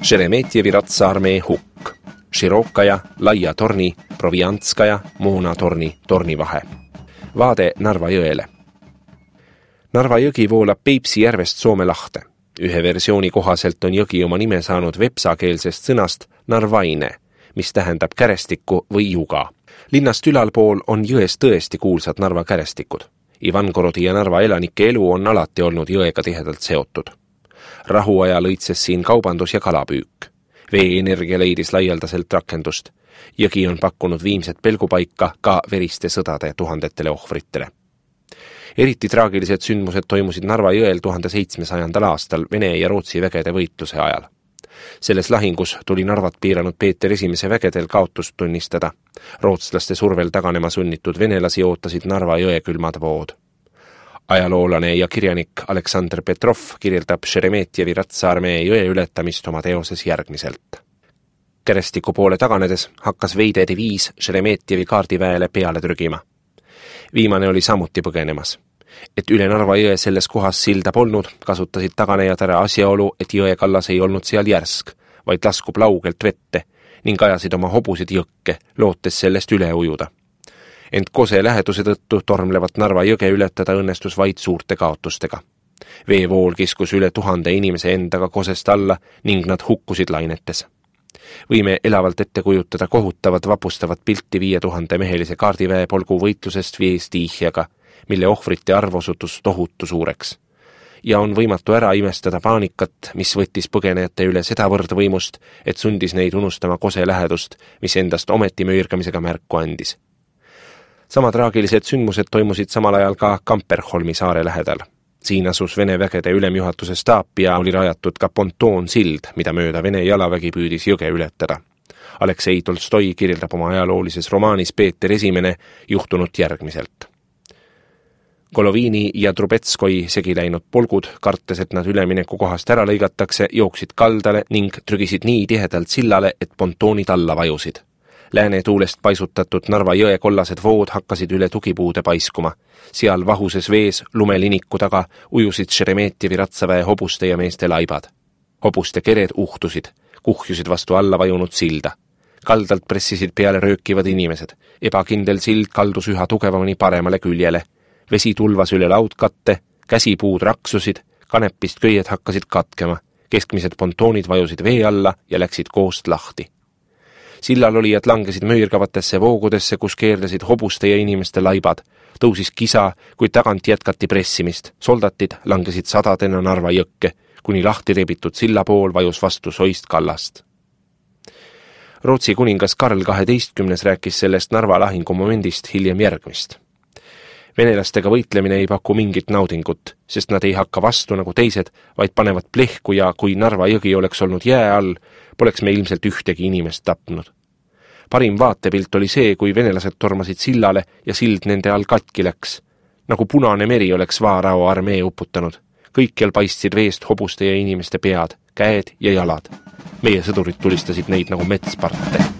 Šeremetjevi ratsaarmee hukk. Širokaja, Laia torni, Proviantskaja, Moona torni vahe. Vaade Narva jõele. Narva jõgi voolab Peipsi järvest Soome lahte. Ühe versiooni kohaselt on jõgi oma nime saanud vepsakeelsest sõnast narvaine, mis tähendab kärestikku või juga. Linnast ülalpool on jões tõesti kuulsad Narva kärestikud. Ivangorodi ja Narva elanike elu on alati olnud jõega tihedalt seotud. Rahuaja lõitses siin kaubandus ja kalapüük. Veeenergia leidis laialdaselt rakendust. Jõgi on pakkunud viimset pelgupaika ka veriste sõdade tuhandetele ohvritele. Eriti traagilised sündmused toimusid Narva jõel 1700. aastal Vene ja Rootsi vägede võitluse ajal. Selles lahingus tuli Narvat piiranud Peeter I vägedel kaotust tunnistada. Rootslaste survel taganema sunnitud venelasi ootasid Narva jõe külmad vood. Ajaloolane ja kirjanik Aleksandr Petrov kirjeldab Šeremetjevi ratsaarmee jõe ületamist oma teoses järgmiselt. Kärestiku poole taganedes hakkas veide diviis Šeremetjevi kaardiväele peale trügima. Viimane oli samuti põgenemas. Et üle Narva jõe selles kohas silda polnud, kasutasid taganejad ära asjaolu, et jõe kallas ei olnud seal järsk, vaid laskub laugelt vette ning ajasid oma hobusid jõkke, lootes sellest üle ujuda. Ent Kose läheduse tõttu tormlevat Narva jõge ületada õnnestus vaid suurte kaotustega. Veevool kiskus üle 1000 inimese endaga Kosest alla ning nad hukkusid lainetes. Võime elavalt ette kujutada kohutavat vapustavat pilti 5000 mehelise kaardiväe polgu võitlusest Viestiihiaga, mille ohvrite arv osutus tohutu suureks. Ja on võimatu ära imestada paanikat, mis võttis põgenejate üle sedavõrd võimust, et sundis neid unustama Kose lähedust, mis endast ometi möörgamisega märku andis. Sama traagilised sündmused toimusid samal ajal ka Kamperholmi saare lähedal. Siin asus Vene vägede ülemjuhatuse staap ja oli rajatud ka pontoonsild, mida mööda Vene jalavägi püüdis jõge ületada. Aleksei Tolstoi kirjeldab oma ajaloolises romaanis Peeter I juhtunut järgmiselt. Golovini ja Trubetskoi segi läinud polgud, kartes, et nad ülemineku kohast ära lõigatakse, jooksid kaldale ning trügisid nii tihedalt sillale, et pontoonid alla vajusid. Lääne tuulest paisutatud Narva jõe kollased vood hakkasid üle tugipuude paiskuma. Seal vahuses vees lumeliniku taga ujusid Šeremetjevi ratsaväe hobuste ja meeste laibad. Hobuste kered uhtusid, kuhjusid vastu alla vajunud silda. Kaldalt pressisid peale röökivad inimesed. Ebakindel sild kaldus üha tugevamini paremale küljele. Vesi tulvas üle laudkatte, käsipuud raksusid, kanepist köied hakkasid katkema. Keskmised pontoonid vajusid vee alla ja läksid koost lahti. Sillal olijad langesid möirgavatesse voogudesse, kus keerlesid hobuste ja inimeste laibad. Tõusis kisa, kui tagant jätkati pressimist. Soldatid langesid sadadena Narva jõkke, kuni lahti rebitud silla pool vajus vastu soist kallast. Rootsi kuningas Karl 12. rääkis sellest Narva lahingu momendist hiljem järgmist. Venelastega võitlemine ei paku mingit naudingut, sest nad ei hakka vastu nagu teised, vaid panevad plehku ja kui Narva jõgi oleks olnud jää all, poleks me ilmselt ühtegi inimest tapnud. Parim vaatepilt oli see, kui venelased tormasid sillale ja sild nende all katki läks. Nagu Punane meri oleks Vaarao armee uputanud. Kõikjal paistsid veest hobuste ja inimeste pead, käed ja jalad. Meie sõdurid tulistasid neid nagu metsparte.